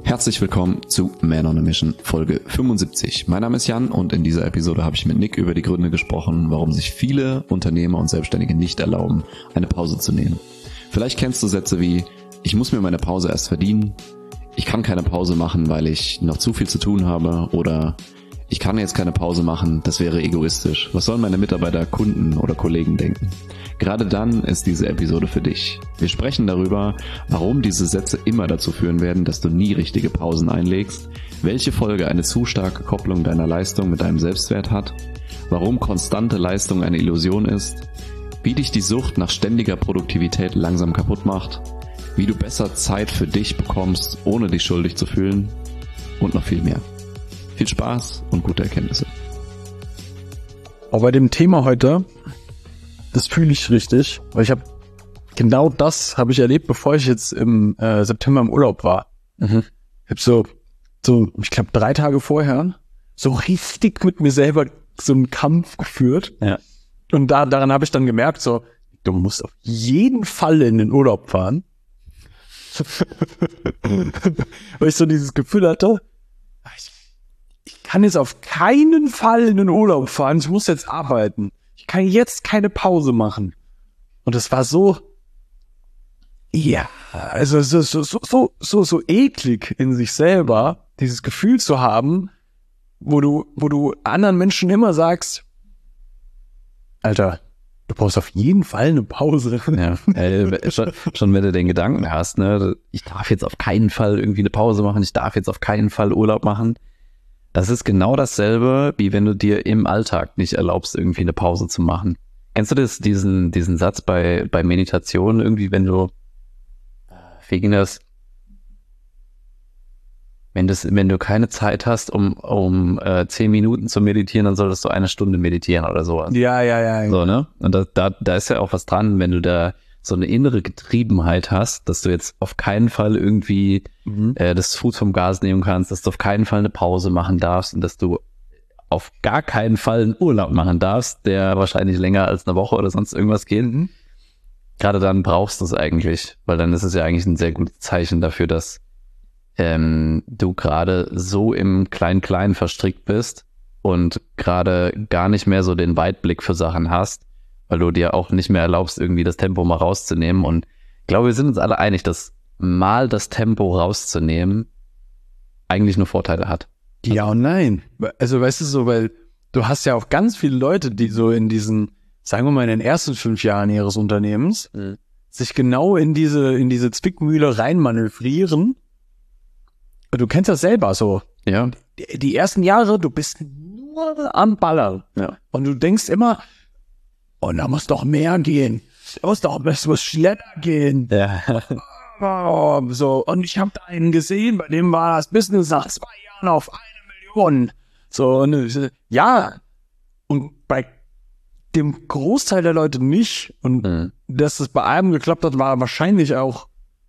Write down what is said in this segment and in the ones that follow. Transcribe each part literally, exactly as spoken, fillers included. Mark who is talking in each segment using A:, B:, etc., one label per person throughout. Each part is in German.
A: Herzlich willkommen zu Man on a Mission Folge fünfundsiebzig. Mein Name ist Jan und in dieser Episode habe ich mit Nick über die Gründe gesprochen, warum sich viele Unternehmer und Selbstständige nicht erlauben, eine Pause zu nehmen. Vielleicht kennst du Sätze wie: Ich muss mir meine Pause erst verdienen, ich kann keine Pause machen, weil ich noch zu viel zu tun habe, oder ich kann jetzt keine Pause machen, das wäre egoistisch. Was sollen meine Mitarbeiter, Kunden oder Kollegen denken? Gerade dann ist diese Episode für dich. Wir sprechen darüber, warum diese Sätze immer dazu führen werden, dass du nie richtige Pausen einlegst, welche Folge eine zu starke Kopplung deiner Leistung mit deinem Selbstwert hat, warum konstante Leistung eine Illusion ist, wie dich die Sucht nach ständiger Produktivität langsam kaputt macht, wie du besser Zeit für dich bekommst, ohne dich schuldig zu fühlen und noch viel mehr. Viel Spaß und gute Erkenntnisse.
B: Aber bei dem Thema heute, das fühle ich richtig, weil ich habe genau das habe ich erlebt, bevor ich jetzt im äh, September im Urlaub war. Mhm. Ich habe so, so, ich glaube drei Tage vorher so richtig mit mir selber so einen Kampf geführt. Ja. Und da daran habe ich dann gemerkt, so, du musst auf jeden Fall in den Urlaub fahren. Weil ich so dieses Gefühl hatte, ich, ich kann jetzt auf keinen Fall in den Urlaub fahren, ich muss jetzt arbeiten. Ich kann jetzt keine Pause machen. Und es war so, ja, also so, so, so, so, so eklig in sich selber, dieses Gefühl zu haben, wo du, wo du anderen Menschen immer sagst, Alter, du brauchst auf jeden Fall eine Pause.
C: Ja, äh, schon, schon wenn du den Gedanken hast, ne, ich darf jetzt auf keinen Fall irgendwie eine Pause machen, ich darf jetzt auf keinen Fall Urlaub machen. Das ist genau dasselbe, wie wenn du dir im Alltag nicht erlaubst, irgendwie eine Pause zu machen. Kennst du das, diesen, diesen Satz bei, bei Meditation irgendwie, wenn du, wie ging das? Wenn das, wenn du keine Zeit hast, um, um äh, zehn Minuten zu meditieren, dann solltest du eine Stunde meditieren oder sowas.
B: Ja, ja, ja.
C: So, ne? Und da, da, da ist ja auch was dran, wenn du da so eine innere Getriebenheit hast, dass du jetzt auf keinen Fall irgendwie mhm. äh, das Fuß vom Gas nehmen kannst, dass du auf keinen Fall eine Pause machen darfst und dass du auf gar keinen Fall einen Urlaub machen darfst, der wahrscheinlich länger als eine Woche oder sonst irgendwas geht. Mhm. Gerade dann brauchst du es eigentlich, weil dann ist es ja eigentlich ein sehr gutes Zeichen dafür, dass ähm, du gerade so im Klein-Klein verstrickt bist und gerade gar nicht mehr so den Weitblick für Sachen hast, weil du dir auch nicht mehr erlaubst, irgendwie das Tempo mal rauszunehmen. Und ich glaube, wir sind uns alle einig, dass mal das Tempo rauszunehmen eigentlich nur Vorteile hat.
B: Ja und nein. Also weißt du so, weil du hast ja auch ganz viele Leute, die so in diesen, sagen wir mal, in den ersten fünf Jahren ihres Unternehmens mhm. sich genau in diese, in diese Zwickmühle reinmanövrieren. Du kennst das selber so.
C: Ja.
B: Die, die ersten Jahre, du bist nur am Ballern. Ja. Und du denkst immer, oh, da muss doch mehr gehen. Da muss doch, es muss schneller gehen.
C: Ja.
B: Oh, so. Und ich habe da einen gesehen, bei dem war das Business nach zwei Jahren auf eine Million. So, und, ja. Und bei dem Großteil der Leute nicht. Und mhm. dass es bei einem geklappt hat, war wahrscheinlich auch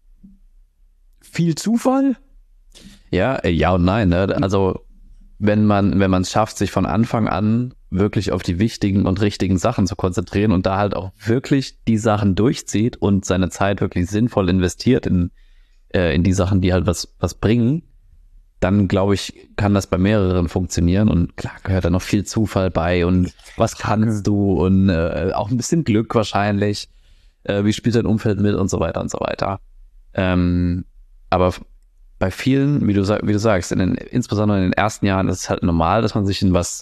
B: viel Zufall.
C: Ja, ja und nein, ne? Also wenn man wenn man es schafft, sich von Anfang an wirklich auf die wichtigen und richtigen Sachen zu konzentrieren und da halt auch wirklich die Sachen durchzieht und seine Zeit wirklich sinnvoll investiert in äh, in die Sachen, die halt was was bringen, dann glaube ich, kann das bei mehreren funktionieren. Und klar gehört da noch viel Zufall bei und was kannst du und äh, auch ein bisschen Glück wahrscheinlich, äh, wie spielt dein Umfeld mit und so weiter und so weiter. Ähm, aber bei vielen, wie du, wie du sagst, in den, insbesondere in den ersten Jahren ist es halt normal, dass man sich in was,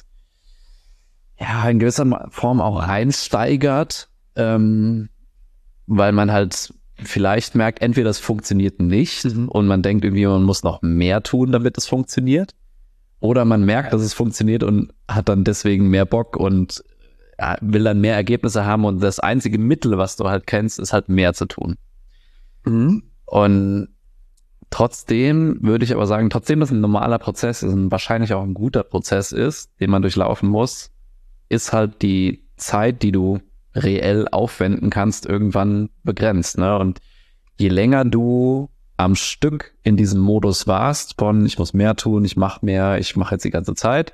C: ja, in gewisser Form auch reinsteigert, ähm, weil man halt vielleicht merkt, entweder das funktioniert nicht mhm. und man denkt irgendwie, man muss noch mehr tun, damit es funktioniert, oder man merkt, dass es funktioniert und hat dann deswegen mehr Bock und ja, will dann mehr Ergebnisse haben und das einzige Mittel, was du halt kennst, ist halt mehr zu tun. Mhm. Und trotzdem würde ich aber sagen, trotzdem das ein normaler Prozess ist und wahrscheinlich auch ein guter Prozess ist, den man durchlaufen muss, ist halt die Zeit, die du reell aufwenden kannst, irgendwann begrenzt, ne? Und je länger du am Stück in diesem Modus warst, von ich muss mehr tun, ich mache mehr, ich mache jetzt die ganze Zeit,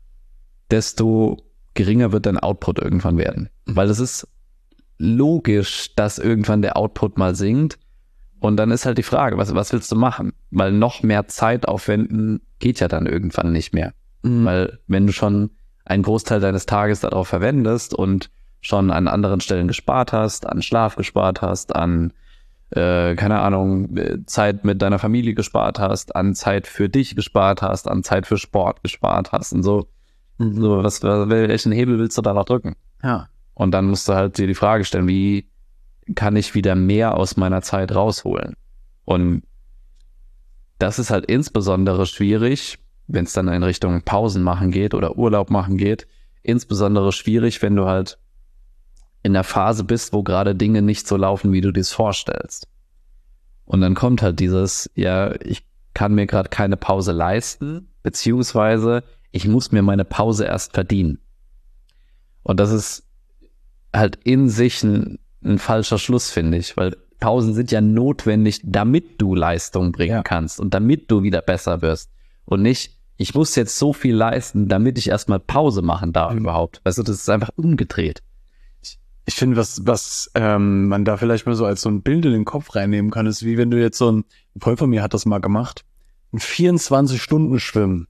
C: desto geringer wird dein Output irgendwann werden. Weil es ist logisch, dass irgendwann der Output mal sinkt, Und dann ist halt die Frage, was, was willst du machen? Weil noch mehr Zeit aufwenden geht ja dann irgendwann nicht mehr. Mhm. Weil wenn du schon einen Großteil deines Tages darauf verwendest und schon an anderen Stellen gespart hast, an Schlaf gespart hast, an, äh, keine Ahnung, Zeit mit deiner Familie gespart hast, an Zeit für dich gespart hast, an Zeit für Sport gespart hast und so, mhm. so was, welchen Hebel willst du da noch drücken?
B: Ja.
C: Und dann musst du halt dir die Frage stellen, wie kann ich wieder mehr aus meiner Zeit rausholen? Und das ist halt insbesondere schwierig, wenn es dann in Richtung Pausen machen geht oder Urlaub machen geht, insbesondere schwierig, wenn du halt in der Phase bist, wo gerade Dinge nicht so laufen, wie du dir es vorstellst. Und dann kommt halt dieses, ja, ich kann mir gerade keine Pause leisten, beziehungsweise ich muss mir meine Pause erst verdienen. Und das ist halt in sich ein, ein falscher Schluss, finde ich, weil Pausen sind ja notwendig, damit du Leistung bringen ja. kannst und damit du wieder besser wirst. Und nicht, ich muss jetzt so viel leisten, damit ich erstmal Pause machen darf mhm. überhaupt. Weißt du, das ist einfach umgedreht.
B: Ich finde, was was ähm, man da vielleicht mal so als so ein Bild in den Kopf reinnehmen kann, ist wie wenn du jetzt so ein, ein Freund von mir hat das mal gemacht, ein vierundzwanzig Stunden Schwimmen.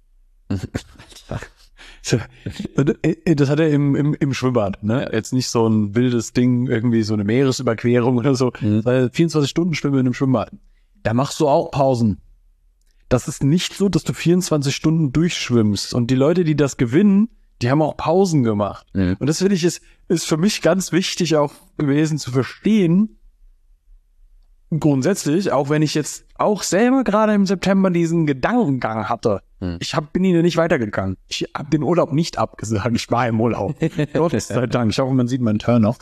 B: Das hat er im, im, im Schwimmbad, ne? Jetzt nicht so ein wildes Ding, irgendwie so eine Meeresüberquerung oder so, mhm. weil vierundzwanzig Stunden Schwimmen in einem Schwimmbad. Da machst du auch Pausen. Das ist nicht so, dass du vierundzwanzig Stunden durchschwimmst. Und die Leute, die das gewinnen, die haben auch Pausen gemacht. Mhm. Und das finde ich, ist, ist für mich ganz wichtig auch gewesen zu verstehen, grundsätzlich, auch wenn ich jetzt auch selber gerade im September diesen Gedankengang hatte. Hm. Ich hab, bin ihnen nicht weitergegangen. Ich habe den Urlaub nicht abgesagt. Ich war im Urlaub. Gott sei Dank. Ich hoffe, man sieht meinen Turn noch.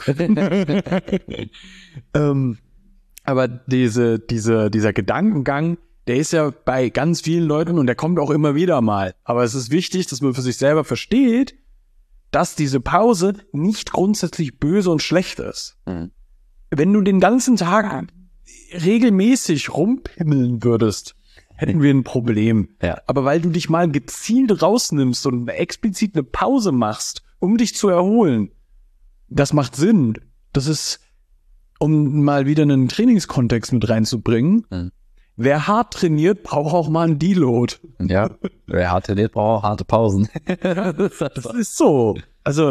B: ähm, aber diese, diese, dieser Gedankengang, der ist ja bei ganz vielen Leuten und der kommt auch immer wieder mal. Aber es ist wichtig, dass man für sich selber versteht, dass diese Pause nicht grundsätzlich böse und schlecht ist. Hm. Wenn du den ganzen Tag regelmäßig rumpimmeln würdest, hätten wir ein Problem.
C: Ja.
B: Aber weil du dich mal gezielt rausnimmst und explizit eine Pause machst, um dich zu erholen, das macht Sinn. Das ist, um mal wieder einen Trainingskontext mit reinzubringen. Mhm. Wer hart trainiert, braucht auch mal einen Deload.
C: Ja, wer hart trainiert, braucht auch harte Pausen.
B: Das ist so. Also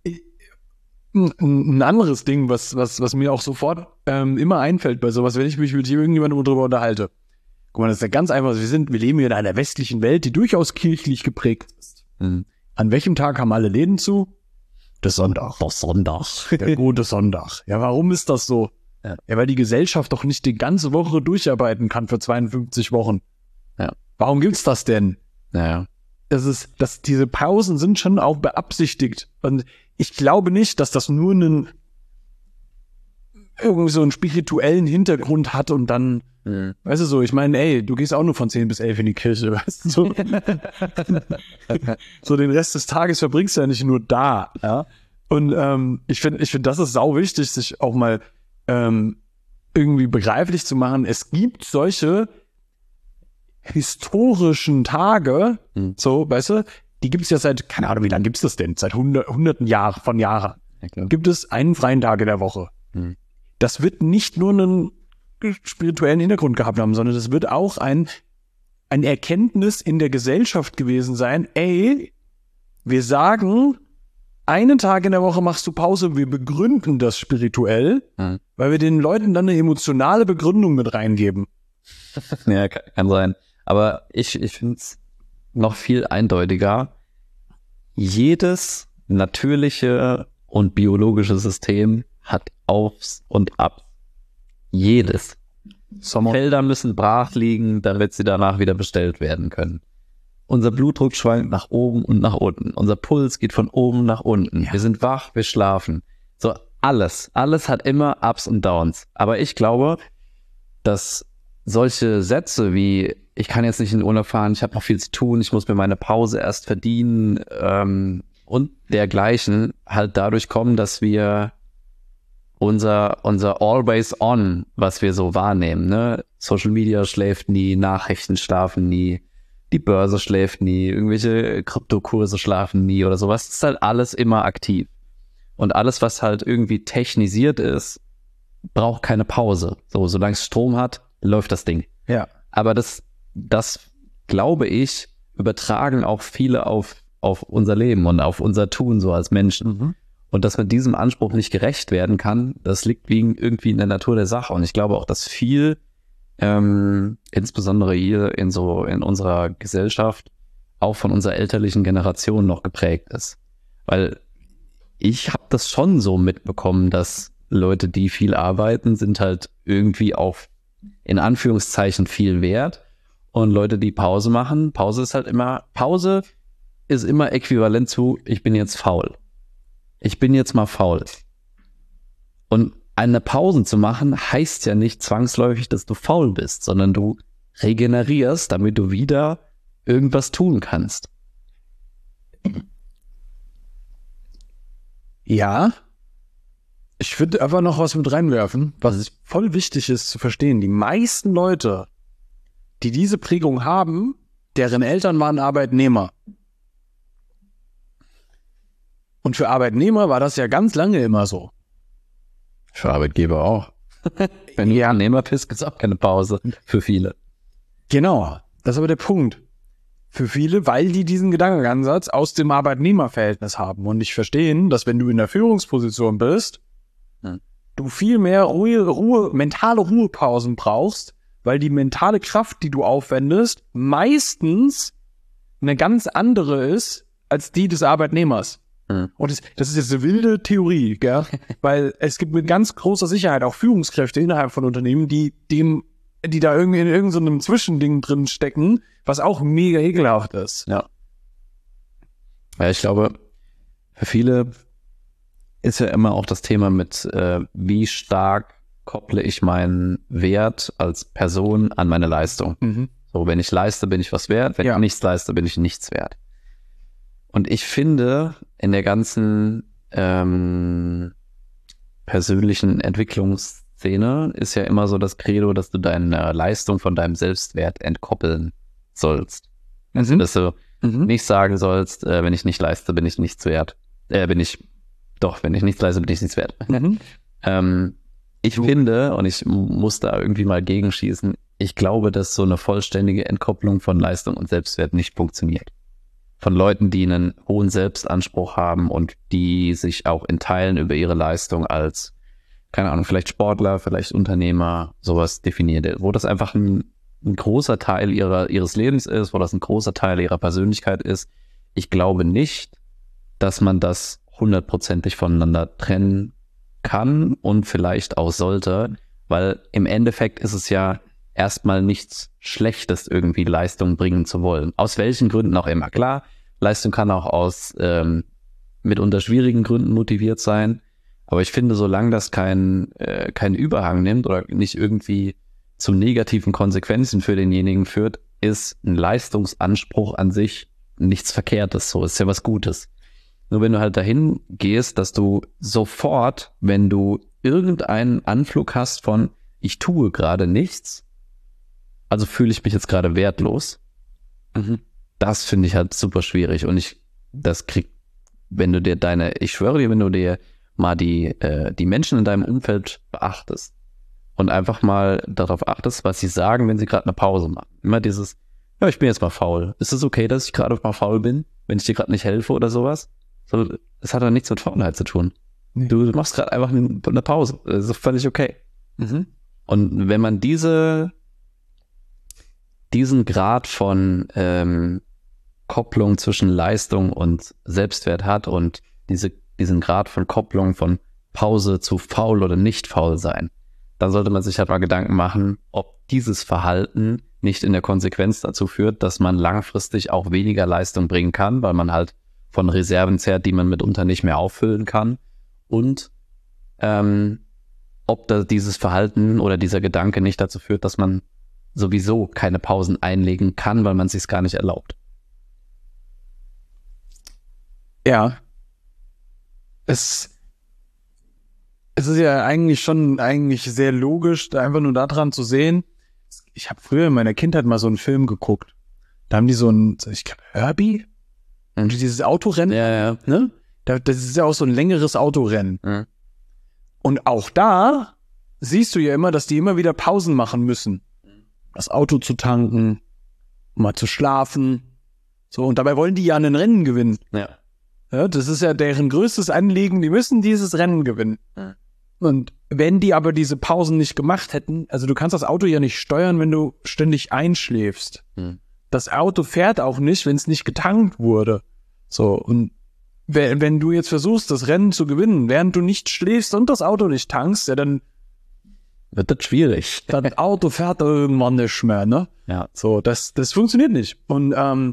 B: ein anderes Ding, was was was mir auch sofort ähm, immer einfällt bei sowas, wenn ich mich mit irgendjemandem drüber unterhalte. Guck mal, das ist ja ganz einfach. Wir sind, wir leben hier in einer westlichen Welt, die durchaus kirchlich geprägt ist. Mhm. An welchem Tag haben alle Läden zu? Der Sonntag.
C: Der Sonntag.
B: Der gute Sonntag. Ja, warum ist das so? Ja. ja, weil die Gesellschaft doch nicht die ganze Woche durcharbeiten kann für zweiundfünfzig Wochen.
C: Ja.
B: Warum gibt's das denn?
C: Naja.
B: Das ist, dass diese Pausen sind schon auch beabsichtigt. Und ich glaube nicht, dass das nur einen irgendwie so einen spirituellen Hintergrund hat und dann, mhm. weißt du so, ich meine, ey, du gehst auch nur von zehn bis elf in die Kirche, weißt du, so. So den Rest des Tages verbringst du ja nicht nur da, ja. Und ähm, ich finde, ich finde, das ist sau wichtig, sich auch mal ähm, irgendwie begreiflich zu machen. Es gibt solche historischen Tage, mhm. so, weißt du, die gibt es ja seit, keine Ahnung, wie lange gibt es das denn? Seit hundert, hunderten Jahren von Jahren. Ja, gibt es einen freien Tag in der Woche. Mhm. Das wird nicht nur einen spirituellen Hintergrund gehabt haben, sondern das wird auch ein, ein Erkenntnis in der Gesellschaft gewesen sein. Ey, wir sagen, einen Tag in der Woche machst du Pause, wir begründen das spirituell, mhm. weil wir den Leuten dann eine emotionale Begründung mit reingeben.
C: Ja, kann sein. Aber ich, ich finde es noch viel eindeutiger. Jedes natürliche und biologische System hat Aufs und Abs. Jedes. Sommer. Felder müssen brach liegen, damit sie danach wieder bestellt werden können. Unser Blutdruck schwankt nach oben und nach unten. Unser Puls geht von oben nach unten. Ja. Wir sind wach, wir schlafen. So alles. Alles hat immer Ups und Downs. Aber ich glaube, dass solche Sätze wie, ich kann jetzt nicht in den Urlaub fahren, ich habe noch viel zu tun, ich muss mir meine Pause erst verdienen ähm, und dergleichen halt dadurch kommen, dass wir unser unser Always On, was wir so wahrnehmen, ne? Social Media schläft nie, Nachrichten schlafen nie, die Börse schläft nie, irgendwelche Kryptokurse schlafen nie oder sowas. Das ist halt alles immer aktiv. Und alles, was halt irgendwie technisiert ist, braucht keine Pause. So, solange es Strom hat, läuft das Ding.
B: Ja.
C: Aber das, das glaube ich, übertragen auch viele auf, auf unser Leben und auf unser Tun so als Menschen.
B: Mhm.
C: Und dass man diesem Anspruch nicht gerecht werden kann, das liegt wegen irgendwie in der Natur der Sache. Und ich glaube auch, dass viel, ähm, insbesondere hier in so in unserer Gesellschaft, auch von unserer elterlichen Generation noch geprägt ist. Weil ich habe das schon so mitbekommen, dass Leute, die viel arbeiten, sind halt irgendwie auch in Anführungszeichen viel wert. Und Leute, die Pause machen, Pause ist halt immer, Pause ist immer äquivalent zu, ich bin jetzt faul. Ich bin jetzt mal faul. Und eine Pause zu machen, heißt ja nicht zwangsläufig, dass du faul bist, sondern du regenerierst, damit du wieder irgendwas tun kannst.
B: Ja. Ich würde einfach noch was mit reinwerfen, was voll wichtig ist zu verstehen. Die meisten Leute, die diese Prägung haben, deren Eltern waren Arbeitnehmer. Und für Arbeitnehmer war das ja ganz lange immer so.
C: Für Arbeitgeber auch. Wenn du
B: Ja.
C: Arbeitnehmer bist, gibt es auch keine Pause für viele.
B: Genau, das ist aber der Punkt. Für viele, weil die diesen Gedankenansatz aus dem Arbeitnehmerverhältnis haben und nicht verstehen, dass wenn du in der Führungsposition bist,
C: Hm.
B: du viel mehr Ruhe, Ruhe, mentale Ruhepausen brauchst, weil die mentale Kraft, die du aufwendest, meistens eine ganz andere ist als die des Arbeitnehmers.
C: Hm.
B: Und das, das ist jetzt eine wilde Theorie, gell? Weil es gibt mit ganz großer Sicherheit auch Führungskräfte innerhalb von Unternehmen, die dem, die da irgendwie in irgendeinem Zwischending drin stecken, was auch mega ekelhaft ist.
C: Ja. Ja, ich glaube, für viele ist ja immer auch das Thema mit, äh, wie stark kopple ich meinen Wert als Person an meine Leistung.
B: Mhm.
C: So, wenn ich leiste, bin ich was wert. Wenn
B: Ja.
C: ich nichts leiste, bin ich nichts wert. Und ich finde, in der ganzen ähm, persönlichen Entwicklungsszene ist ja immer so das Credo, dass du deine Leistung von deinem Selbstwert entkoppeln sollst.
B: Mhm.
C: Dass du
B: Mhm.
C: nicht sagen sollst, äh, wenn ich nicht leiste, bin ich nichts wert. Äh, bin ich, doch, wenn ich nichts leiste, bin ich nichts wert.
B: Mhm.
C: Ähm, ich
B: Du-
C: finde, und ich muss da irgendwie mal gegenschießen, ich glaube, dass so eine vollständige Entkopplung von Leistung und Selbstwert nicht funktioniert. Von Leuten, die einen hohen Selbstanspruch haben und die sich auch in Teilen über ihre Leistung als, keine Ahnung, vielleicht Sportler, vielleicht Unternehmer, sowas definiert, wo das einfach ein, ein großer Teil ihrer, ihres Lebens ist, wo das ein großer Teil ihrer Persönlichkeit ist. Ich glaube nicht, dass man das hundertprozentig voneinander trennen kann und vielleicht auch sollte, weil im Endeffekt ist es ja erstmal nichts Schlechtes, irgendwie Leistung bringen zu wollen. Aus welchen Gründen auch immer. Klar, Leistung kann auch aus ähm, mitunter schwierigen Gründen motiviert sein, aber ich finde, solange das kein, äh, keinen Überhang nimmt oder nicht irgendwie zu negativen Konsequenzen für denjenigen führt, ist ein Leistungsanspruch an sich nichts Verkehrtes. So ist ja was Gutes. Nur wenn du halt dahin gehst, dass du sofort, wenn du irgendeinen Anflug hast von ich tue gerade nichts, also fühle ich mich jetzt gerade wertlos,
B: Mhm.
C: das finde ich halt super schwierig. Und ich, das kriegt, wenn du dir deine, ich schwöre dir, wenn du dir mal die, äh, die Menschen in deinem Umfeld beachtest und einfach mal darauf achtest, was sie sagen, wenn sie gerade eine Pause machen. Immer dieses, ja, ich bin jetzt mal faul. Ist es okay, dass ich gerade mal faul bin, wenn ich dir gerade nicht helfe oder sowas? So, das hat doch nichts mit Faulheit zu tun.
B: Nee.
C: Du machst gerade einfach eine, eine Pause. Das ist völlig okay.
B: Mhm.
C: Und wenn man diese, diesen Grad von ähm, Kopplung zwischen Leistung und Selbstwert hat und diese, diesen Grad von Kopplung von Pause zu faul oder nicht faul sein, dann sollte man sich halt mal Gedanken machen, ob dieses Verhalten nicht in der Konsequenz dazu führt, dass man langfristig auch weniger Leistung bringen kann, weil man halt von Reserven zehrt, die man mitunter nicht mehr auffüllen kann, und ähm, ob da dieses Verhalten oder dieser Gedanke nicht dazu führt, dass man sowieso keine Pausen einlegen kann, weil man es sich gar nicht erlaubt.
B: Ja. Es, es ist ja eigentlich schon eigentlich sehr logisch, da einfach nur daran zu sehen. Ich habe früher in meiner Kindheit mal so einen Film geguckt. Da haben die so ein, ich glaube, Herbie? Und dieses Autorennen,
C: Ja, ja.
B: ne? Da- Das ist ja auch so ein längeres Autorennen.
C: Mhm.
B: Und auch da siehst du ja immer, dass die immer wieder Pausen machen müssen. Das Auto zu tanken, mal zu schlafen. So, und dabei wollen die ja ein Rennen gewinnen.
C: Ja.
B: Ja, das ist ja deren größtes Anliegen, die müssen dieses Rennen gewinnen.
C: Ja.
B: Und wenn die aber diese Pausen nicht gemacht hätten, also du kannst das Auto ja nicht steuern, wenn du ständig einschläfst.
C: Hm.
B: Das Auto fährt auch nicht, wenn es nicht getankt wurde. So, und wenn, wenn du jetzt versuchst, das Rennen zu gewinnen, während du nicht schläfst und das Auto nicht tankst, ja, dann
C: Wird das schwierig.
B: das Auto fährt irgendwann nicht mehr, ne?
C: Ja.
B: So, das, das funktioniert nicht. Und ähm,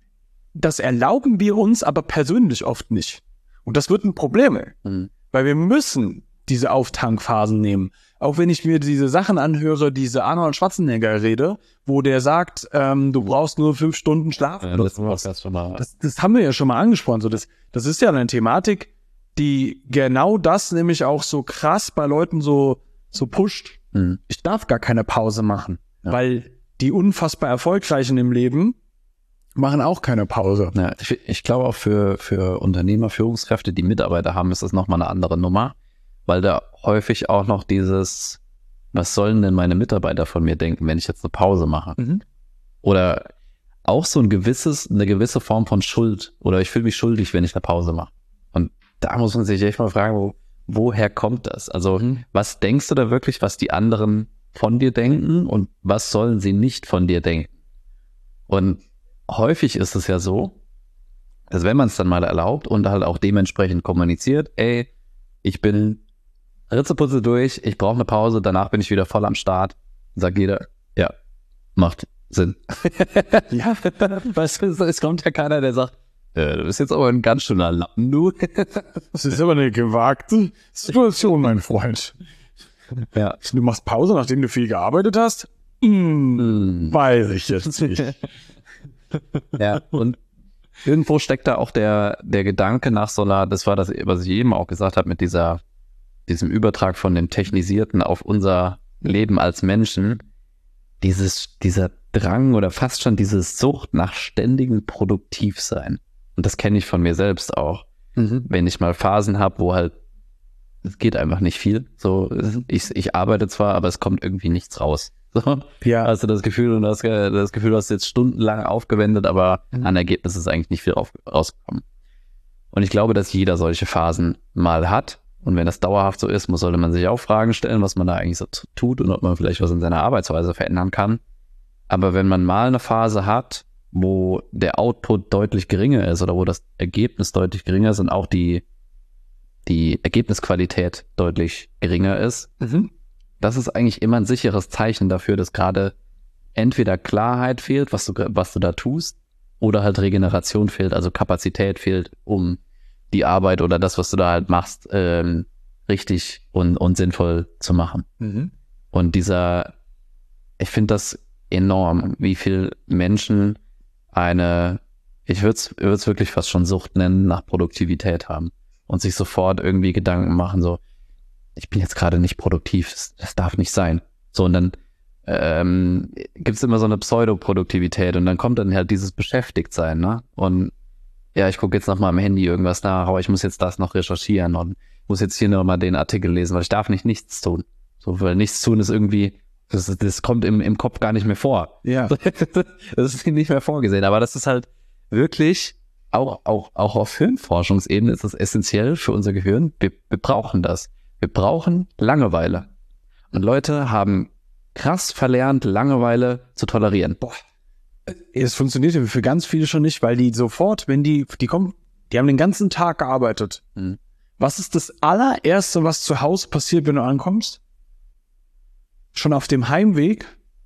B: das erlauben wir uns aber persönlich oft nicht. Und das wird ein Problem, ey.
C: Hm.
B: Weil wir müssen diese Auftankphasen nehmen. Auch wenn ich mir diese Sachen anhöre, diese Arnold Schwarzenegger-Rede, wo der sagt, ähm, du brauchst nur fünf Stunden Schlaf.
C: Ja,
B: oder
C: das
B: sowas.
C: das schon mal.
B: Das, das haben wir ja schon mal angesprochen. So, das, das ist ja eine Thematik, die genau das nämlich auch so krass bei Leuten so, so pusht.
C: Hm.
B: Ich darf gar keine Pause machen,
C: Ja.
B: weil die unfassbar Erfolgreichen im Leben machen auch keine Pause.
C: Ja, ich, ich glaube auch für, für Unternehmer, Führungskräfte, die Mitarbeiter haben, ist das nochmal eine andere Nummer, weil da häufig auch noch dieses, was sollen denn meine Mitarbeiter von mir denken, wenn ich jetzt eine Pause mache?
B: Mhm.
C: Oder auch so ein gewisses, eine gewisse Form von Schuld, oder ich fühle mich schuldig, wenn ich eine Pause mache. Und da muss man sich echt mal fragen, wo, woher kommt das? Also
B: Mhm.
C: was denkst du da wirklich, was die anderen von dir denken und was sollen sie nicht von dir denken? Und häufig ist es ja so, dass wenn man es dann mal erlaubt und halt auch dementsprechend kommuniziert, ey, ich bin Ritzeputze durch, ich brauche eine Pause, danach bin ich wieder voll am Start, sagt jeder, ja, macht Sinn.
B: Ja,
C: Weißt du, es kommt ja keiner, der sagt, äh, du bist jetzt aber ein ganz schöner Lappen, du.
B: das ist aber eine gewagte Situation, mein Freund.
C: Ja.
B: Du machst Pause, nachdem du viel gearbeitet hast? Hm,
C: Hm.
B: weiß ich jetzt nicht.
C: Ja, und irgendwo steckt da auch der, der Gedanke nach so einer, das war das, was ich eben auch gesagt habe, mit dieser, diesem Übertrag von dem Technisierten auf unser Leben als Menschen, dieses, dieser Drang oder fast schon diese Sucht nach ständigem Produktivsein. Und das kenne ich von mir selbst auch.
B: Mhm.
C: Wenn ich mal Phasen habe, wo halt, es geht einfach nicht viel. So, ich, ich arbeite zwar, aber es kommt irgendwie nichts raus. So.
B: Ja,
C: Hast du das Gefühl, und das, das Gefühl, du hast jetzt stundenlang aufgewendet, aber
B: Mhm.
C: an Ergebnis ist eigentlich nicht viel rauf, rausgekommen. Und ich glaube, dass jeder solche Phasen mal hat. Und wenn das dauerhaft so ist, muss, sollte man sich auch Fragen stellen, was man da eigentlich so t- tut und ob man vielleicht was in seiner Arbeitsweise verändern kann. Aber wenn man mal eine Phase hat, wo der Output deutlich geringer ist oder wo das Ergebnis deutlich geringer ist und auch die, die Ergebnisqualität deutlich geringer ist,
B: mhm.
C: das ist eigentlich immer ein sicheres Zeichen dafür, dass gerade entweder Klarheit fehlt, was du, was du da tust, oder halt Regeneration fehlt, also Kapazität fehlt, um die Arbeit oder das, was du da halt machst, ähm, richtig und, und sinnvoll zu machen.
B: Mhm.
C: Und dieser, ich finde das enorm, wie viel Menschen eine, ich würde es wirklich fast schon Sucht nennen, nach Produktivität haben und sich sofort irgendwie Gedanken machen, so, ich bin jetzt gerade nicht produktiv, das, das darf nicht sein. So, und dann ähm, gibt es immer so eine Pseudoproduktivität und dann kommt dann halt dieses Beschäftigtsein, ne? Und ja, ich gucke jetzt noch mal am Handy irgendwas nach, aber ich muss jetzt das noch recherchieren und muss jetzt hier noch mal den Artikel lesen, weil ich darf nicht nichts tun. So, weil nichts tun ist irgendwie, das, das kommt im, im Kopf gar nicht mehr vor.
B: Ja.
C: Das ist nicht mehr vorgesehen, aber das ist halt wirklich, auch, auch, auch auf Hirnforschungsebene ist das essentiell für unser Gehirn. Wir, wir brauchen das. Wir brauchen Langeweile. Und Leute haben krass verlernt, Langeweile zu tolerieren. Boah.
B: Es funktioniert ja für ganz viele schon nicht, weil die sofort, wenn die, die kommen, die haben den ganzen Tag gearbeitet.
C: Mhm.
B: Was ist das allererste, was zu Hause passiert, wenn du ankommst? Schon auf dem Heimweg?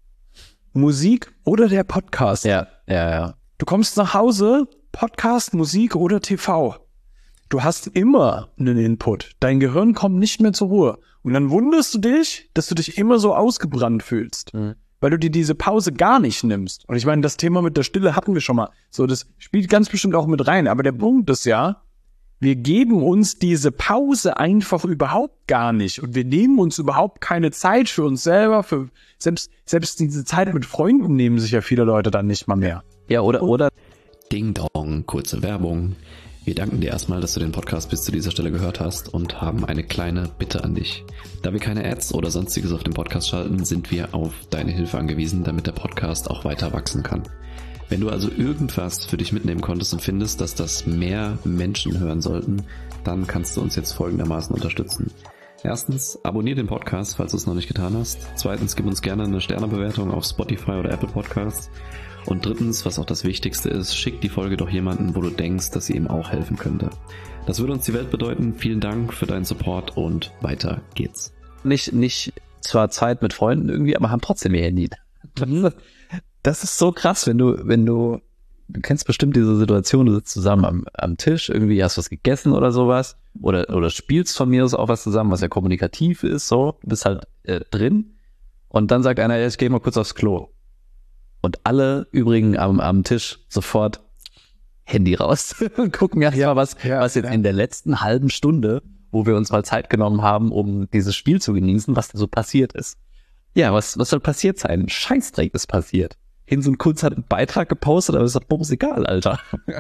B: Musik oder der Podcast?
C: Ja, ja, ja.
B: Du kommst nach Hause, Podcast, Musik oder T V. Du hast immer einen Input. Dein Gehirn kommt nicht mehr zur Ruhe. Und dann wunderst du dich, dass du dich immer so ausgebrannt fühlst.
C: Mhm.
B: Weil du dir diese Pause gar nicht nimmst. Und ich meine, das Thema mit der Stille hatten wir schon mal. So, das spielt ganz bestimmt auch mit rein. Aber der Punkt ist ja, wir geben uns diese Pause einfach überhaupt gar nicht. Und wir nehmen uns überhaupt keine Zeit für uns selber. Für selbst, selbst diese Zeit mit Freunden nehmen sich ja viele Leute dann nicht mal mehr.
C: Ja, oder, oder
A: Ding Dong, kurze Werbung. Wir danken dir erstmal, dass du den Podcast bis zu dieser Stelle gehört hast und haben eine kleine Bitte an dich. Da wir keine Ads oder sonstiges auf dem Podcast schalten, sind wir auf deine Hilfe angewiesen, damit der Podcast auch weiter wachsen kann. Wenn du also irgendwas für dich mitnehmen konntest und findest, dass das mehr Menschen hören sollten, dann kannst du uns jetzt folgendermaßen unterstützen. Erstens, abonniere den Podcast, falls du es noch nicht getan hast. Zweitens, gib uns gerne eine Sternebewertung auf Spotify oder Apple Podcasts. Und drittens, was auch das Wichtigste ist, schick die Folge doch jemanden, wo du denkst, dass sie ihm auch helfen könnte. Das würde uns die Welt bedeuten. Vielen Dank für deinen Support und weiter geht's.
C: Nicht, nicht zwar Zeit mit Freunden irgendwie, aber haben trotzdem ihr Handy. Das ist so krass, wenn du, wenn du, du kennst bestimmt diese Situation, du sitzt zusammen am, am Tisch, irgendwie hast was gegessen oder sowas, oder, oder spielst von mir aus auch was zusammen, was ja kommunikativ ist, so, du bist halt äh, drin, und dann sagt einer, ja, ich gehe mal kurz aufs Klo. Und alle übrigen am, am Tisch sofort Handy raus und gucken erst mal, was,
B: ja,
C: was jetzt
B: ja.
C: in der letzten halben Stunde, wo wir uns mal Zeit genommen haben, um dieses Spiel zu genießen, was da so passiert ist. Ja, was, was soll passiert sein? Ein Scheißdreck ist passiert. Hinz und Kunz hat einen Beitrag gepostet, aber ist doch bums egal, Alter.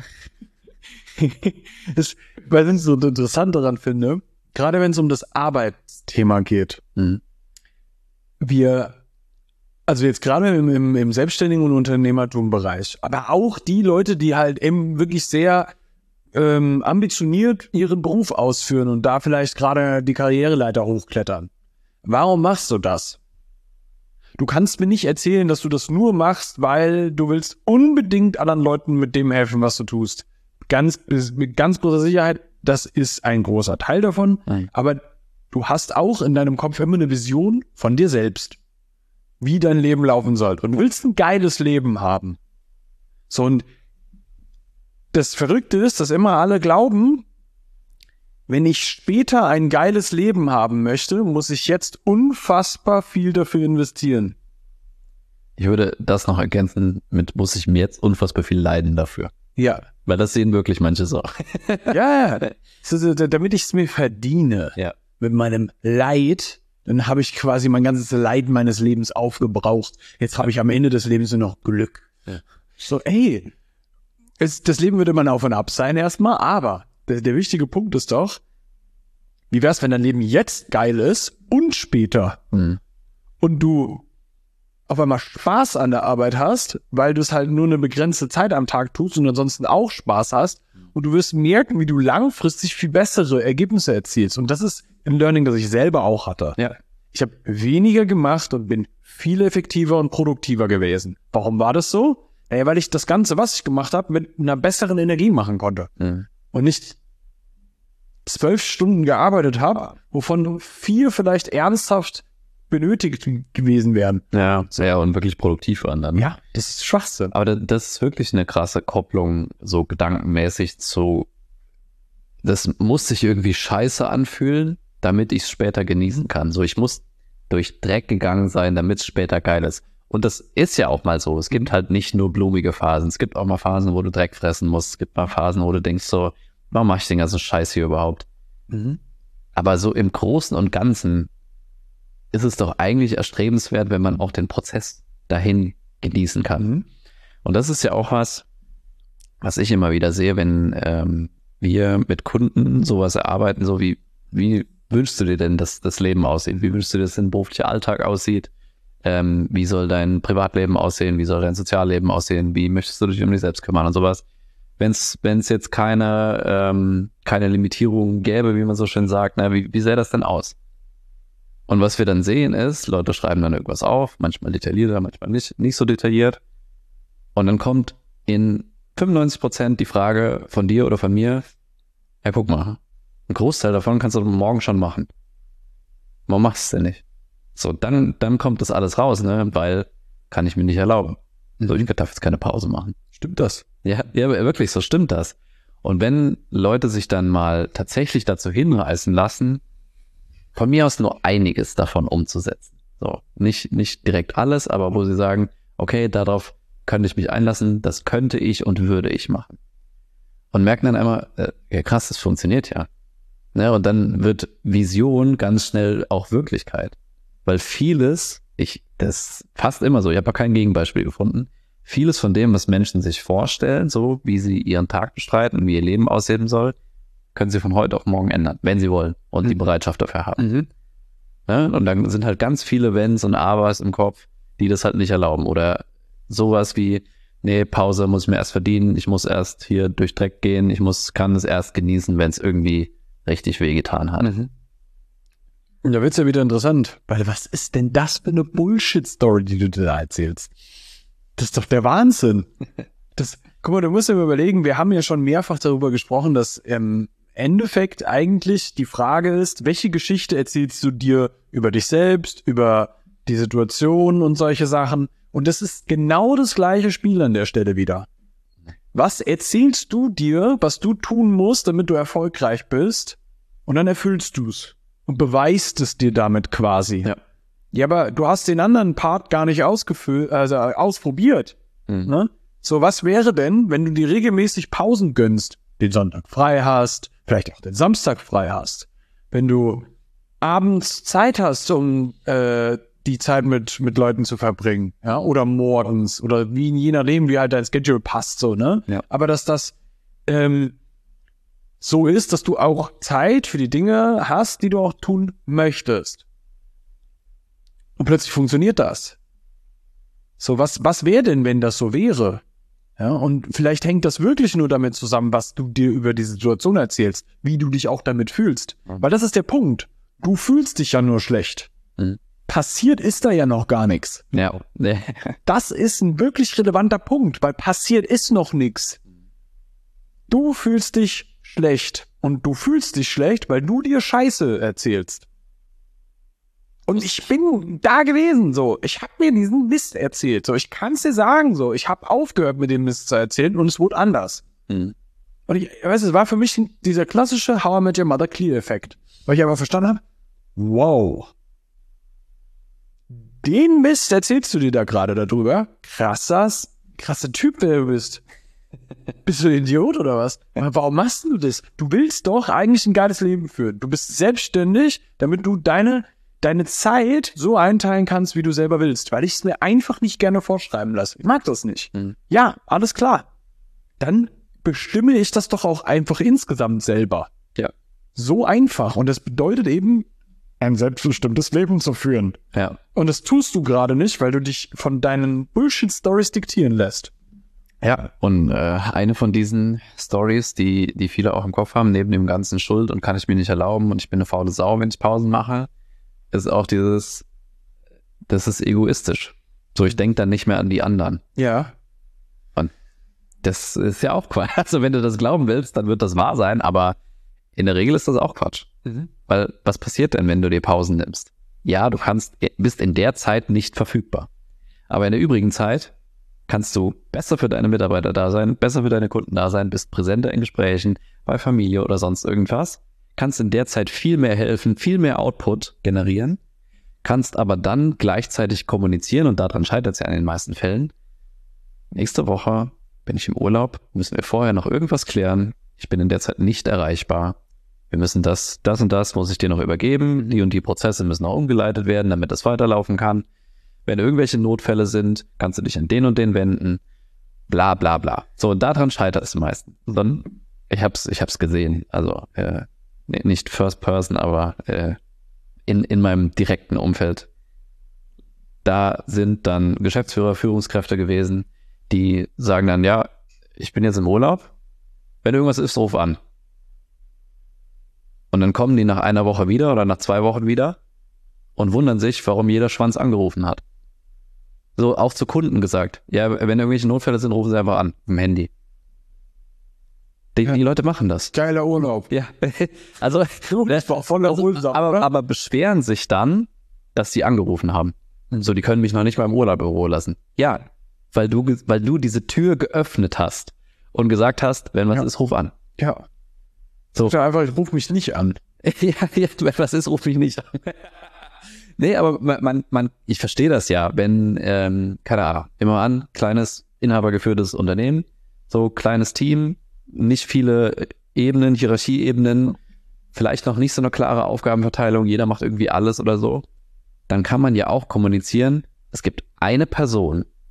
B: Das, weil ich so interessant daran finde, gerade wenn es um das Arbeitsthema geht,
C: Mhm.
B: wir, also jetzt gerade im, im, im selbstständigen und Unternehmertum-Bereich, aber auch die Leute, die halt eben wirklich sehr ähm, ambitioniert ihren Beruf ausführen und da vielleicht gerade die Karriereleiter hochklettern. Warum machst du das? Du kannst mir nicht erzählen, dass du das nur machst, weil du willst unbedingt anderen Leuten mit dem helfen, was du tust. Ganz, mit ganz großer Sicherheit, das ist ein großer Teil davon,
C: Nein.
B: aber du hast auch in deinem Kopf immer eine Vision von dir selbst, wie dein Leben laufen soll. Und du willst ein geiles Leben haben. So, und das Verrückte ist, dass immer alle glauben, wenn ich später ein geiles Leben haben möchte, muss ich jetzt unfassbar viel dafür investieren.
C: Ich würde das noch ergänzen mit, muss ich mir jetzt unfassbar viel leiden dafür.
B: Ja.
C: Weil das sehen wirklich manche so.
B: Ja, ja. So, damit ich es mir verdiene,
C: Ja.
B: mit meinem Leid, dann habe ich quasi mein ganzes Leid meines Lebens aufgebraucht. Jetzt habe ich am Ende des Lebens nur noch Glück.
C: Ja.
B: So, ey, es, das Leben würde man auf und ab sein erstmal, aber der, der wichtige Punkt ist doch, wie wär's, wenn dein Leben jetzt geil ist und später
C: Mhm.
B: und du auf einmal Spaß an der Arbeit hast, weil du es halt nur eine begrenzte Zeit am Tag tust und ansonsten auch Spaß hast und du wirst merken, wie du langfristig viel bessere Ergebnisse erzielst. Und das ist ein Learning, das ich selber auch hatte.
C: Ja.
B: Ich habe weniger gemacht und bin viel effektiver und produktiver gewesen. Warum war das so? Naja, weil ich das Ganze, was ich gemacht habe, mit einer besseren Energie machen konnte.
C: Mhm.
B: Und nicht zwölf Stunden gearbeitet habe, wovon vier vielleicht ernsthaft benötigt gewesen wären.
C: Ja, ja, und wirklich produktiv waren dann.
B: Ja, das ist Schwachsinn.
C: Aber da- das ist wirklich eine krasse Kopplung, so gedankenmäßig zu, das muss sich irgendwie scheiße anfühlen, damit ich es später genießen kann. So, ich muss durch Dreck gegangen sein, damit es später geil ist. Und das ist ja auch mal so. Es gibt halt nicht nur blumige Phasen. Es gibt auch mal Phasen, wo du Dreck fressen musst. Es gibt mal Phasen, wo du denkst so, warum mach ich den ganzen Scheiß hier überhaupt?
B: Mhm.
C: Aber so im Großen und Ganzen ist es doch eigentlich erstrebenswert, wenn man auch den Prozess dahin genießen kann.
B: Mhm.
C: Und das ist ja auch was, was ich immer wieder sehe, wenn ähm, wir mit Kunden sowas erarbeiten, so wie, wie wünschst du dir denn, dass das Leben aussieht? Wie wünschst du dir, dass dein beruflicher Alltag aussieht? Ähm, wie soll dein Privatleben aussehen? Wie soll dein Sozialleben aussehen? Wie möchtest du dich um dich selbst kümmern und sowas? Wenn es wenn es jetzt keine ähm, keine Limitierung gäbe, wie man so schön sagt, na, wie, wie sähe das denn aus? Und was wir dann sehen ist, Leute schreiben dann irgendwas auf, manchmal detaillierter, manchmal nicht, nicht so detailliert. Und dann kommt in fünfundneunzig Prozent die Frage von dir oder von mir, ja, guck mal, ein Großteil davon kannst du morgen schon machen. Warum machst du es denn nicht? So, dann, dann kommt das alles raus, ne, weil kann ich mir nicht erlauben. So, ich darf jetzt keine Pause machen.
B: Stimmt das?
C: Ja, ja, wirklich, so stimmt das. Und wenn Leute sich dann mal tatsächlich dazu hinreißen lassen, von mir aus nur einiges davon umzusetzen. So, nicht, nicht direkt alles, aber wo sie sagen, okay, darauf könnte ich mich einlassen, das könnte ich und würde ich machen. Und merken dann einmal, äh, ja krass, das funktioniert ja. Ne, und dann wird Vision ganz schnell auch Wirklichkeit. Weil vieles, ich, das ist fast immer so, ich habe ja kein Gegenbeispiel gefunden, vieles von dem, was Menschen sich vorstellen, so wie sie ihren Tag bestreiten und wie ihr Leben aussehen soll, können sie von heute auf morgen ändern, wenn sie wollen und mhm. die Bereitschaft dafür haben. Mhm. Ja, und dann sind halt ganz viele Wenns und Abers im Kopf, die das halt nicht erlauben. Oder sowas wie, nee, Pause muss ich mir erst verdienen, ich muss erst hier durch Dreck gehen, ich muss, kann es erst genießen, wenn es irgendwie richtig wehgetan hat.
B: Mhm. Und da wird's ja wieder interessant, weil was ist denn das für eine Bullshit-Story, die du dir da erzählst? Das ist doch der Wahnsinn. Das, guck mal, du musst dir mal überlegen, wir haben ja schon mehrfach darüber gesprochen, dass im Endeffekt eigentlich die Frage ist, welche Geschichte erzählst du dir über dich selbst, über die Situation und solche Sachen? Und das ist genau das gleiche Spiel an der Stelle wieder. Was erzählst du dir, was du tun musst, damit du erfolgreich bist? Und dann erfüllst du's und beweist es dir damit quasi. Ja, ja, aber du hast den anderen Part gar nicht ausgefüllt, also ausprobiert. Mhm. Ne? So, was wäre denn, wenn du dir regelmäßig Pausen gönnst, den Sonntag frei hast, vielleicht auch den Samstag frei hast, wenn du abends Zeit hast, um äh, die Zeit mit mit Leuten zu verbringen, ja, oder morgens oder wie je nachdem, wie halt dein Schedule passt, so, ne? Ja. Aber dass das ähm, so ist, dass du auch Zeit für die Dinge hast, die du auch tun möchtest. Und plötzlich funktioniert das. So, was was wäre denn, wenn das so wäre? Ja, und vielleicht hängt das wirklich nur damit zusammen, was du dir über die Situation erzählst, wie du dich auch damit fühlst. Mhm. Weil das ist der Punkt. Du fühlst dich ja nur schlecht. Mhm. Passiert ist da ja noch gar nichts.
C: Ja.
B: Das ist ein wirklich relevanter Punkt, weil passiert ist noch nichts. Du fühlst dich schlecht. Und du fühlst dich schlecht, weil du dir Scheiße erzählst. Und ich bin da gewesen, so. Ich habe mir diesen Mist erzählt, so. Ich kann's dir sagen, so. Ich habe aufgehört, mir den Mist zu erzählen und es wurde anders. Mhm. Und ich weiß, es war für mich dieser klassische How I Met Your Mother Clear-Effekt. Weil ich aber verstanden habe, wow. Den Mist erzählst du dir da gerade darüber? Krassas, krasser Typ, der du bist. Bist du ein Idiot oder was? Warum machst du das? Du willst doch eigentlich ein geiles Leben führen. Du bist selbstständig, damit du deine deine Zeit so einteilen kannst, wie du selber willst, weil ich es mir einfach nicht gerne vorschreiben lasse. Ich mag das nicht. Mhm. Ja, alles klar. Dann bestimme ich das doch auch einfach insgesamt selber.
C: Ja.
B: So einfach. Und das bedeutet eben, ein selbstbestimmtes Leben zu führen.
C: Ja.
B: Und das tust du gerade nicht, weil du dich von deinen Bullshit-Stories diktieren lässt.
C: Ja, und äh, eine von diesen Stories, die die viele auch im Kopf haben, neben dem ganzen Schuld und kann ich mir nicht erlauben und ich bin eine faule Sau, wenn ich Pausen mache, ist auch dieses, das ist egoistisch. So, ich denke dann nicht mehr an die anderen.
B: Ja.
C: Und das ist ja auch Quatsch. Also wenn du das glauben willst, dann wird das wahr sein, aber in der Regel ist das auch Quatsch. Mhm. Weil was passiert denn, wenn du dir Pausen nimmst? Ja, du kannst, bist in der Zeit nicht verfügbar. Aber in der übrigen Zeit kannst du besser für deine Mitarbeiter da sein, besser für deine Kunden da sein, bist präsenter in Gesprächen, bei Familie oder sonst irgendwas. Kannst in der Zeit viel mehr helfen, viel mehr Output generieren, kannst aber dann gleichzeitig kommunizieren und daran scheitert es ja in den meisten Fällen. Nächste Woche bin ich im Urlaub, müssen wir vorher noch irgendwas klären. Ich bin in der Zeit nicht erreichbar. Wir müssen das, das und das muss ich dir noch übergeben. Die und die Prozesse müssen auch umgeleitet werden, damit das weiterlaufen kann. Wenn irgendwelche Notfälle sind, kannst du dich an den und den wenden. Bla bla bla. So, und daran scheitert es meistens. Dann, ich hab's, ich hab's gesehen. Also, äh, nicht First Person, aber äh, in, in meinem direkten Umfeld. Da sind dann Geschäftsführer, Führungskräfte gewesen, die sagen dann, ja, ich bin jetzt im Urlaub. Wenn irgendwas ist, ruf an. Und dann kommen die nach einer Woche wieder oder nach zwei Wochen wieder und wundern sich, warum jeder Schwanz angerufen hat. So auch zu Kunden gesagt. Ja, wenn irgendwelche Notfälle sind, rufen sie einfach an, im Handy. Die, ja. die Leute machen das.
B: Geiler Urlaub.
C: Ja, also,
B: das war voll erholsam,
C: aber, aber beschweren sich dann, dass sie angerufen haben. So, die können mich noch nicht mal im Urlaub in Ruhe lassen. Ja, weil du, weil du diese Tür geöffnet hast und gesagt hast, wenn was
B: ja.
C: ist, ruf an.
B: Ja. So. Ich einfach, ich ruf mich nicht an.
C: ja, ja, wenn was ist, ruf mich nicht an. Nee, aber man, man, man ich verstehe das ja, wenn, ähm, keine Ahnung, immer an, kleines, inhabergeführtes Unternehmen, so kleines Team, nicht viele Ebenen, Hierarchieebenen, vielleicht noch nicht so eine klare Aufgabenverteilung, jeder macht irgendwie alles oder so, dann kann man ja auch kommunizieren, es gibt eine Person,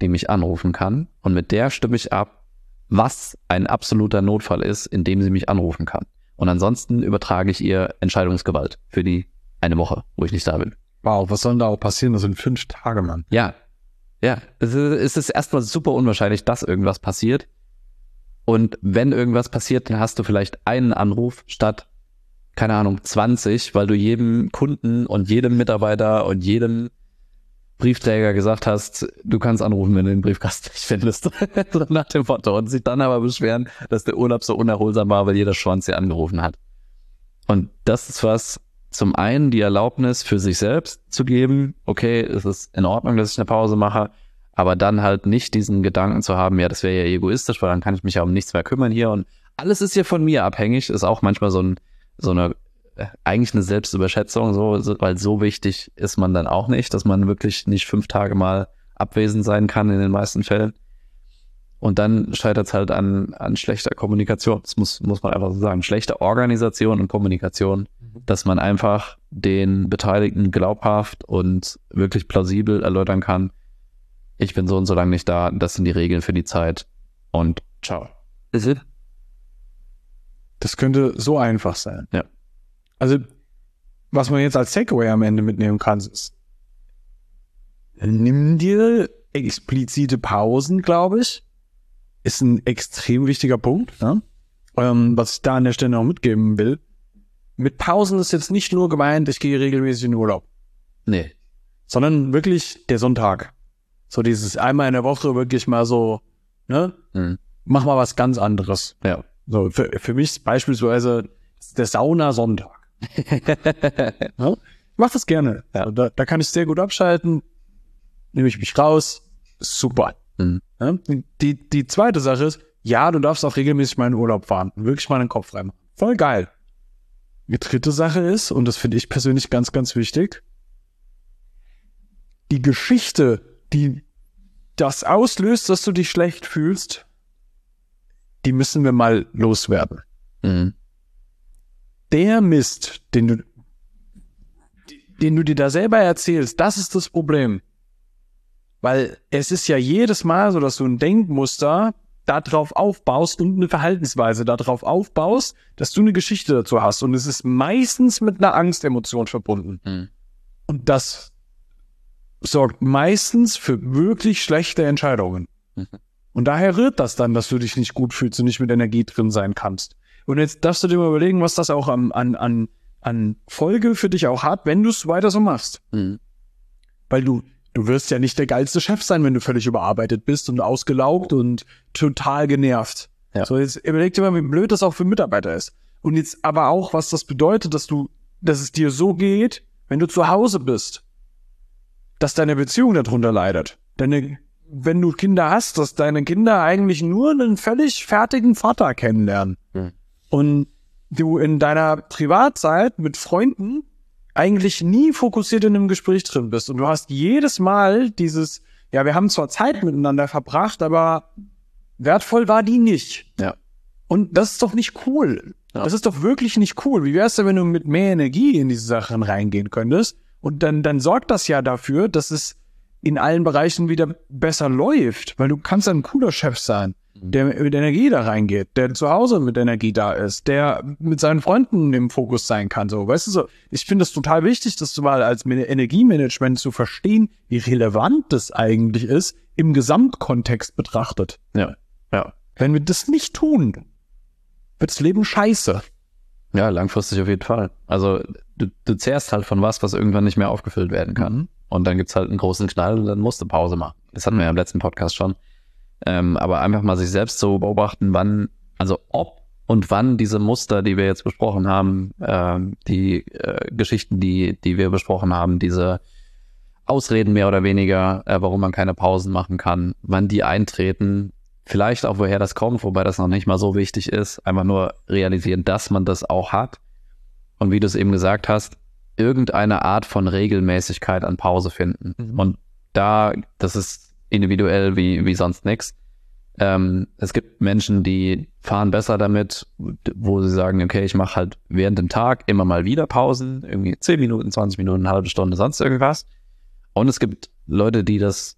C: die mich anrufen kann und mit der stimme ich ab, was ein absoluter Notfall ist, in dem sie mich anrufen kann. Und ansonsten übertrage ich ihr Entscheidungsgewalt für die eine Woche, wo ich nicht da bin.
B: Wow, was soll denn da auch passieren? Das sind fünf Tage, Mann.
C: Ja, ja, es ist, es ist erstmal super unwahrscheinlich, dass irgendwas passiert. Und wenn irgendwas passiert, dann hast du vielleicht einen Anruf statt, keine Ahnung, zwanzig, weil du jedem Kunden und jedem Mitarbeiter und jedem Briefträger gesagt hast, du kannst anrufen, wenn du den Briefkasten nicht findest. So nach dem Motto. Und sich dann aber beschweren, dass der Urlaub so unerholsam war, weil jeder Schwanz dir angerufen hat. Und das ist was, zum einen die Erlaubnis für sich selbst zu geben, okay, es ist in Ordnung, dass ich eine Pause mache, aber dann halt nicht diesen Gedanken zu haben, ja, das wäre ja egoistisch, weil dann kann ich mich ja um nichts mehr kümmern hier und alles ist hier von mir abhängig, ist auch manchmal so ein, so eine, äh, eigentlich eine Selbstüberschätzung, so, so, weil so wichtig ist man dann auch nicht, dass man wirklich nicht fünf Tage mal abwesend sein kann in den meisten Fällen. Und dann scheitert es halt an, an schlechter Kommunikation. Das muss, muss man einfach so sagen. Schlechte Organisation und Kommunikation, mhm. dass man einfach den Beteiligten glaubhaft und wirklich plausibel erläutern kann, ich bin so und so lange nicht da, das sind die Regeln für die Zeit und ciao.
B: Das könnte so einfach sein.
C: Ja.
B: Also, was man jetzt als Takeaway am Ende mitnehmen kann, ist, nimm dir explizite Pausen, glaube ich. Ist ein extrem wichtiger Punkt, ne? ähm, was ich da an der Stelle noch mitgeben will. Mit Pausen ist jetzt nicht nur gemeint, ich gehe regelmäßig in den Urlaub.
C: Nee.
B: Sondern wirklich der Sonntag. So dieses einmal in der Woche wirklich mal so, ne? Mhm. Mach mal was ganz anderes.
C: Ja.
B: So, für, für mich ist beispielsweise der Sauna-Sonntag. Ja? Ich mach das gerne. Ja. Da, da kann ich sehr gut abschalten. Nehme ich mich raus. Super. Mhm. Ja? Die, die zweite Sache ist, ja, du darfst auch regelmäßig mal in den Urlaub fahren. Wirklich mal den Kopf reinmachen. Voll geil. Die dritte Sache ist, und das finde ich persönlich ganz, ganz wichtig, die Geschichte, die das auslöst, dass du dich schlecht fühlst, die müssen wir mal loswerden. Mhm. Der Mist, den du, den du dir da selber erzählst, das ist das Problem. Weil es ist ja jedes Mal so, dass du ein Denkmuster darauf aufbaust und eine Verhaltensweise darauf aufbaust, dass du eine Geschichte dazu hast. Und es ist meistens mit einer Angstemotion verbunden. Mhm. Und das sorgt meistens für wirklich schlechte Entscheidungen. Mhm. Und daher rührt das dann, dass du dich nicht gut fühlst und nicht mit Energie drin sein kannst. Und jetzt darfst du dir mal überlegen, was das auch an, an, an, an Folge für dich auch hat, wenn du es weiter so machst. Mhm. Weil du, du wirst ja nicht der geilste Chef sein, wenn du völlig überarbeitet bist und ausgelaugt und total genervt. Ja. So, jetzt überleg dir mal, wie blöd das auch für Mitarbeiter ist. Und jetzt aber auch, was das bedeutet, dass du, dass es dir so geht, wenn du zu Hause bist, dass deine Beziehung darunter leidet. Deine, wenn du Kinder hast, dass deine Kinder eigentlich nur einen völlig fertigen Vater kennenlernen. Mhm. Und du in deiner Privatzeit mit Freunden eigentlich nie fokussiert in einem Gespräch drin bist. Und du hast jedes Mal dieses, ja, wir haben zwar Zeit miteinander verbracht, aber wertvoll war die nicht.
C: Ja.
B: Und das ist doch nicht cool. Ja. Das ist doch wirklich nicht cool. Wie wär's denn, wenn du mit mehr Energie in diese Sachen reingehen könntest? Und dann, dann sorgt das ja dafür, dass es in allen Bereichen wieder besser läuft. Weil du kannst ein cooler Chef sein, der mit Energie da reingeht, der zu Hause mit Energie da ist, der mit seinen Freunden im Fokus sein kann. So, weißt du so, ich finde es total wichtig, dass du mal als Energiemanagement zu verstehen, wie relevant das eigentlich ist, im Gesamtkontext betrachtet.
C: Ja, ja.
B: Wenn wir das nicht tun, wird das Leben scheiße.
C: Ja, langfristig auf jeden Fall. Also du, du zehrst halt von was, was irgendwann nicht mehr aufgefüllt werden kann. Mhm. Und dann gibt's halt einen großen Knall und dann musst du Pause machen. Das hatten wir ja im letzten Podcast schon. Ähm, aber einfach mal sich selbst so beobachten, wann, also ob und wann diese Muster, die wir jetzt besprochen haben, äh, die äh, Geschichten, die die wir besprochen haben, diese Ausreden mehr oder weniger, äh, warum man keine Pausen machen kann, wann die eintreten, vielleicht auch woher das kommt, wobei das noch nicht mal so wichtig ist, einfach nur realisieren, dass man das auch hat. Und wie du es eben gesagt hast, irgendeine Art von Regelmäßigkeit an Pause finden. Mhm. Und da, das ist individuell wie wie sonst nix. Ähm, es gibt Menschen, die fahren besser damit, wo sie sagen, okay, ich mache halt während dem Tag immer mal wieder Pausen, irgendwie zehn Minuten, zwanzig Minuten, eine halbe Stunde, sonst irgendwas. Und es gibt Leute, die das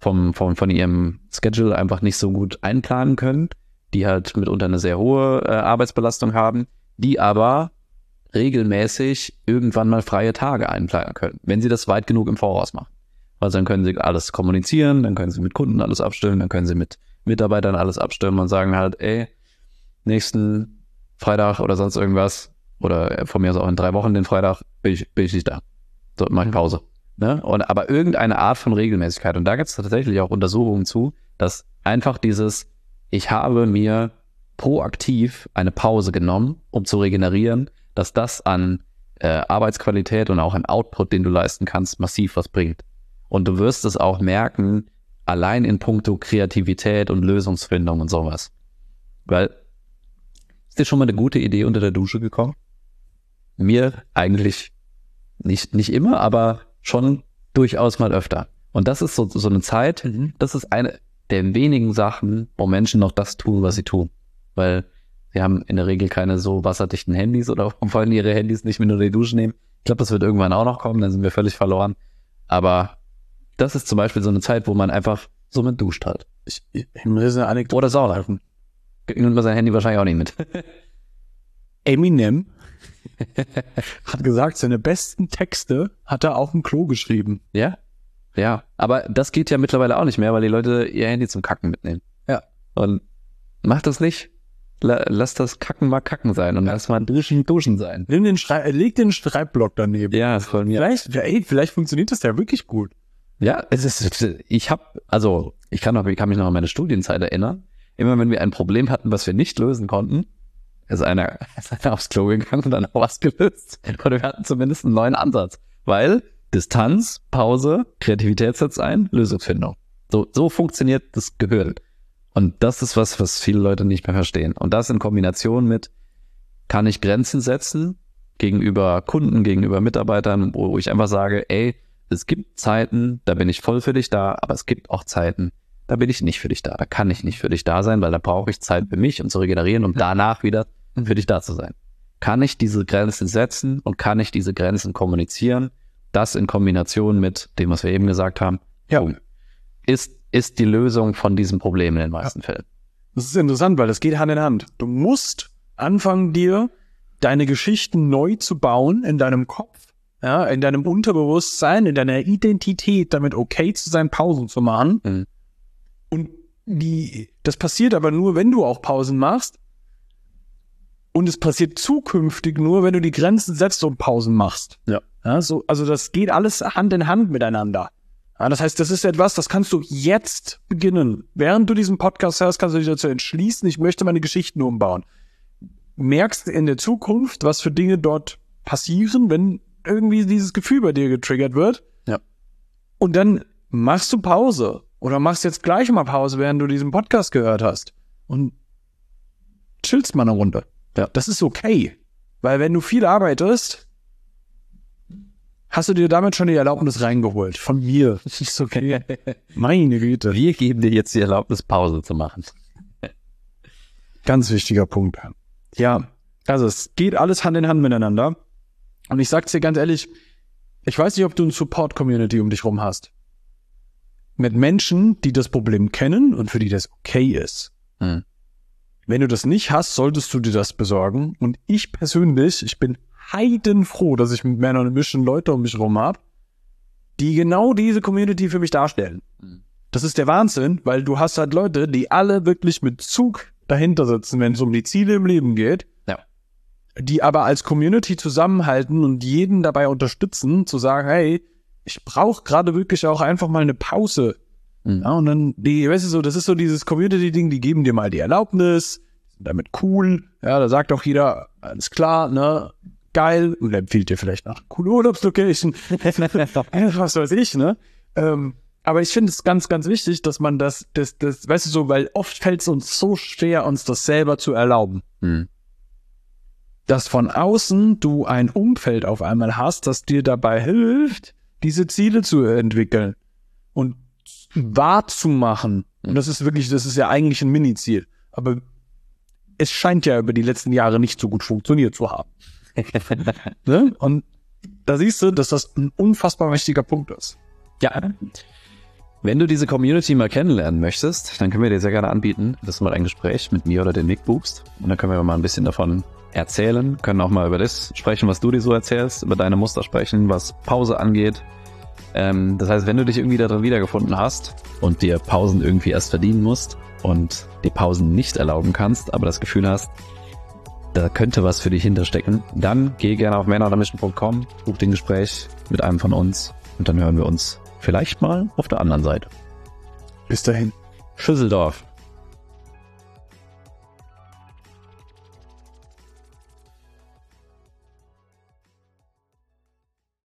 C: vom, vom, von ihrem Schedule einfach nicht so gut einplanen können, die halt mitunter eine sehr hohe äh, Arbeitsbelastung haben, die aber regelmäßig irgendwann mal freie Tage einplanen können, wenn sie das weit genug im Voraus machen. Also dann können sie alles kommunizieren, dann können sie mit Kunden alles abstimmen, dann können sie mit Mitarbeitern alles abstimmen und sagen halt, ey, nächsten Freitag oder sonst irgendwas, oder von mir aus auch in drei Wochen den Freitag, bin ich, bin ich nicht da. So, mach ich Pause. Ne? Und, aber irgendeine Art von Regelmäßigkeit. Und da gibt es tatsächlich auch Untersuchungen zu, dass einfach dieses, ich habe mir proaktiv eine Pause genommen, um zu regenerieren, dass das an äh, Arbeitsqualität und auch an Output, den du leisten kannst, massiv was bringt. Und du wirst es auch merken, allein in puncto Kreativität und Lösungsfindung und sowas. Weil, ist dir schon mal eine gute Idee unter der Dusche gekommen? Mir eigentlich nicht, nicht immer, aber schon durchaus mal öfter. Und das ist so, so eine Zeit, das ist eine der wenigen Sachen, wo Menschen noch das tun, was sie tun. Weil sie haben in der Regel keine so wasserdichten Handys oder wollen ihre Handys nicht mit unter die Dusche nehmen. Ich glaube, das wird irgendwann auch noch kommen, dann sind wir völlig verloren. Aber das ist zum Beispiel so eine Zeit, wo man einfach so mit duscht halt.
B: Ich, ich, ich muss eine Anekdote
C: Oder Sauna. Nimmt man sein Handy wahrscheinlich auch nicht mit.
B: Eminem hat gesagt, seine besten Texte hat er auf dem Klo geschrieben.
C: Ja? Ja. Aber das geht ja mittlerweile auch nicht mehr, weil die Leute ihr Handy zum Kacken mitnehmen.
B: Ja.
C: Und macht das nicht. La- lass das Kacken mal Kacken sein und lass mal Duschen Duschen sein.
B: Nimm den Schrei- leg den Schreibblock daneben.
C: Ja, ist von mir.
B: Vielleicht, ja, ey, vielleicht funktioniert das ja wirklich gut.
C: Ja, es ist, ich habe, also ich kann, noch, ich kann mich noch an meine Studienzeit erinnern. Immer wenn wir ein Problem hatten, was wir nicht lösen konnten, ist einer, ist einer aufs Klo gegangen und dann auch was gelöst. Oder wir hatten zumindest einen neuen Ansatz. Weil Distanz, Pause, Kreativität setzt ein, Lösungsfindung. So, so funktioniert das Gehirn. Und das ist was, was viele Leute nicht mehr verstehen. Und das in Kombination mit, kann ich Grenzen setzen gegenüber Kunden, gegenüber Mitarbeitern, wo ich einfach sage, ey, es gibt Zeiten, da bin ich voll für dich da, aber es gibt auch Zeiten, da bin ich nicht für dich da. Da kann ich nicht für dich da sein, weil da brauche ich Zeit für mich, um zu regenerieren, um danach wieder für dich da zu sein. Kann ich diese Grenzen setzen und kann ich diese Grenzen kommunizieren? Das in Kombination mit dem, was wir eben gesagt haben,
B: Ja.
C: boom, ist, ist die Lösung von diesem Problem in den meisten ja. Fällen.
B: Das ist interessant, weil das geht Hand in Hand. Du musst anfangen, dir deine Geschichten neu zu bauen in deinem Kopf, ja, in deinem Unterbewusstsein, in deiner Identität, damit okay zu sein, Pausen zu machen.
C: Mhm.
B: Und die, das passiert aber nur, wenn du auch Pausen machst. Und es passiert zukünftig nur, wenn du die Grenzen setzt und Pausen machst.
C: Ja.
B: Ja, so, also das geht alles Hand in Hand miteinander. Ja, das heißt, das ist etwas, das kannst du jetzt beginnen. Während du diesen Podcast hörst, kannst du dich dazu entschließen, ich möchte meine Geschichten umbauen. Merkst in der Zukunft, was für Dinge dort passieren, wenn irgendwie dieses Gefühl bei dir getriggert wird.
C: Ja.
B: Und dann machst du Pause. Oder machst jetzt gleich mal Pause, während du diesen Podcast gehört hast. Und chillst mal eine Runde.
C: Ja.
B: Das ist okay. Weil wenn du viel arbeitest, hast du dir damit schon die Erlaubnis reingeholt. Von mir. Das ist okay. Meine Güte.
C: Wir geben dir jetzt die Erlaubnis, Pause zu machen.
B: Ganz wichtiger Punkt. Ja, also es geht alles Hand in Hand miteinander. Und ich sag's dir ganz ehrlich, ich weiß nicht, ob du eine Support-Community um dich rum hast. Mit Menschen, die das Problem kennen und für die das okay ist.
C: Hm.
B: Wenn du das nicht hast, solltest du dir das besorgen. Und ich persönlich, ich bin heidenfroh, dass ich mit Man on a Mission Leute um mich rum habe, die genau diese Community für mich darstellen.
C: Hm.
B: Das ist der Wahnsinn, weil du hast halt Leute, die alle wirklich mit Zug dahinter sitzen, wenn es um die Ziele im Leben geht.
C: Ja.
B: Die aber als Community zusammenhalten und jeden dabei unterstützen, zu sagen, hey, ich brauche gerade wirklich auch einfach mal eine Pause.
C: Mhm.
B: Ja, und dann, die, weißt du so, das ist so dieses Community-Ding, die geben dir mal die Erlaubnis, sind damit cool, ja, da sagt auch jeder, alles klar, ne, geil, und dann empfiehlt dir vielleicht nach coole Urlaubslocation, was weiß ich, ne, ähm, aber ich finde es ganz, ganz wichtig, dass man das, das, das, weißt du so, weil oft fällt es uns so schwer, uns das selber zu erlauben.
C: Mhm.
B: Dass von außen du ein Umfeld auf einmal hast, das dir dabei hilft, diese Ziele zu entwickeln und wahrzumachen. Und das ist wirklich, das ist ja eigentlich ein Mini-Ziel. Aber es scheint ja über die letzten Jahre nicht so gut funktioniert zu haben. Ne? Und da siehst du, dass das ein unfassbar wichtiger Punkt ist.
C: Ja. Wenn du diese Community mal kennenlernen möchtest, dann können wir dir sehr gerne anbieten, dass du mal ein Gespräch mit mir oder dem Nick buchst. Und dann können wir mal ein bisschen davon erzählen, können auch mal über das sprechen, was du dir so erzählst, über deine Muster sprechen, was Pause angeht. Ähm, das heißt, wenn du dich irgendwie darin wiedergefunden hast und dir Pausen irgendwie erst verdienen musst und die Pausen nicht erlauben kannst, aber das Gefühl hast, da könnte was für dich hinterstecken, dann geh gerne auf man on a mission punkt com, buch den Gespräch mit einem von uns und dann hören wir uns vielleicht mal auf der anderen Seite.
B: Bis dahin.
C: Schüsseldorf.